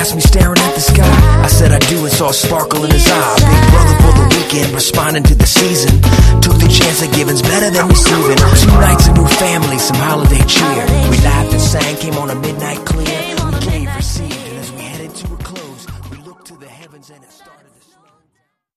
asked me, staring at the sky. I said I do and saw a sparkle in his eye. Big brother for the weekend, responding to the season. Took the chance that giving's better than receiving. 2 nights, a new family, some holiday cheer. We laughed and sang, came on a midnight